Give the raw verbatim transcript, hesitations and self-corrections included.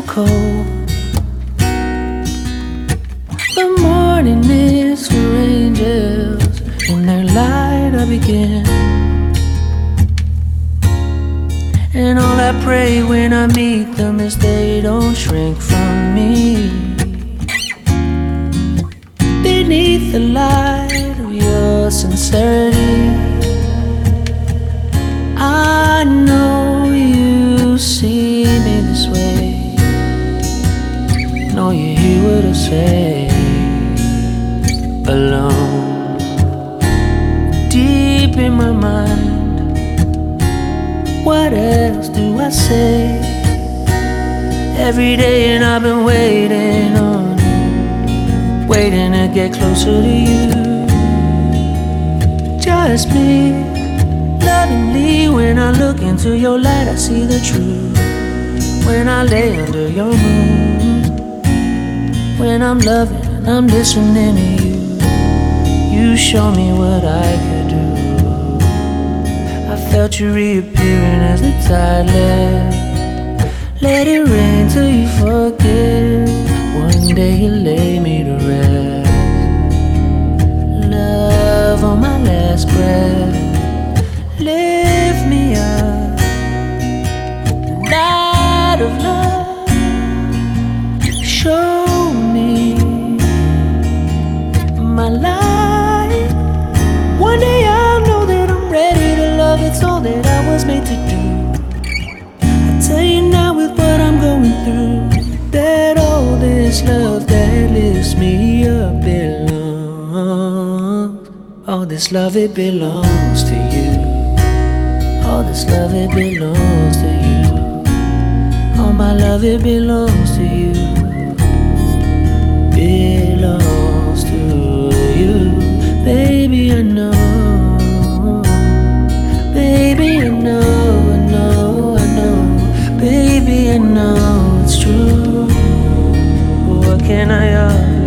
cold. The morning is for angels, in their light I begin. And all I pray when I meet them is they don't shrink from me. Beneath the light of your sincerity, I know you see me this way. Know you hear what I say. Alone, deep in my mind, what else do I say? Every day and I've been waiting on you, waiting to get closer to you. Just me, lovingly. When I look into your light, I see the truth. When I lay under your moon, when I'm loving and I'm listening to you, you show me what I could do. I felt you reappearing as the tide left. Let it rain till you forget. One day you lay me to rest. Love on my last breath. Lift me up, light of love. Show me my life. One day I'll know that I'm ready to love. It's all that I was made to do. I tell you now with what I'm going through, that all this love that lifts me up belongs. All this love, it belongs to you. All this love, it belongs to you. All my love, it belongs to you. Belongs to you. Baby, I know. Baby, I know, I know, I know. Baby, I know it's true. What can I offer?